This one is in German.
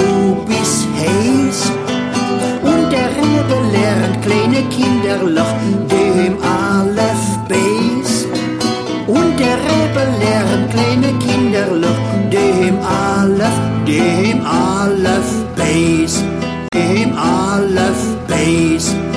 du bist heiß. Und der Rebe lernt kleine Kinderloch, dem Aleph Beis. Und der Rebe lernt kleine Kinderloch, dem Aleph Beis, dem Aleph Beis.